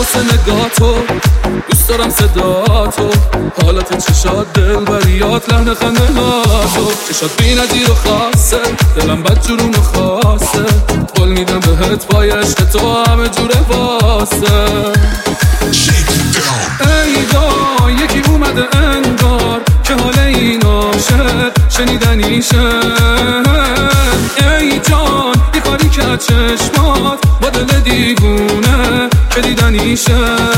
واسه نگاتو، دوست دارم صداتو، حالت چشات دلبریات، لحن خندهاتو، چشات بی نظیر و خاصه، دلم بد جرون و خاصه، قول میدم بهت پای عشق تو همه جوره واسه. ای دا یکی اومده انگار که حال این عاشق شنیدنیشه. ای جان بی کاری که چشمات با دل دیوونه که دیدنیشه.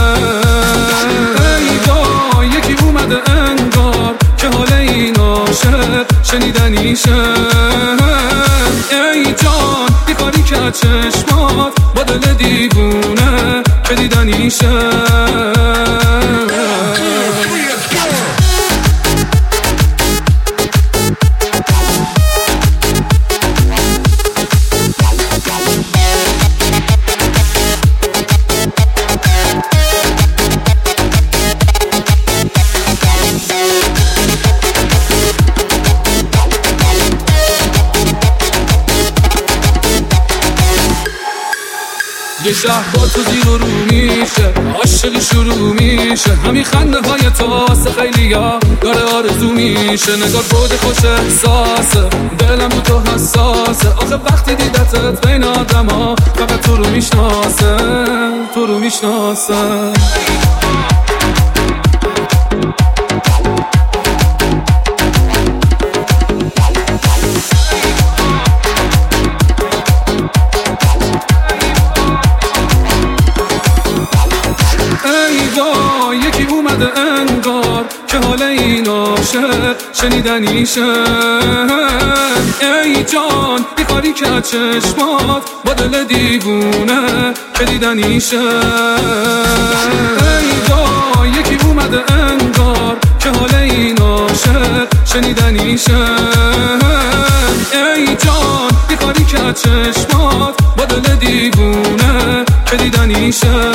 ای دا یکی اومده انگار که حال این عاشق شنیدنیشه. ای جان بی کاری که چشمات با دل دیوونه که دیدنیشه. یه شهر با تو زیر و رو میشه، عاشقی شروع میشه، همین خنده های تو واسه خیلی ها داره آرزو میشه. نگاه بود خوش احساسه، دلم رو تو حساسه، آخه وقتی دیدتت بین آدم ها فقط تو رو میشناسه، تو رو میشناسه. یکی اومده انگار که حال این عاشق شنیدنیشه. ای جان بی کاری که چشمات با دل دیوونه که دیدنیشه. ای دا یکی اومده انگار که حال این عاشق شنیدنیشه. ای جان بی کاری که چشمات با دل دیوونه که دیدنیشه.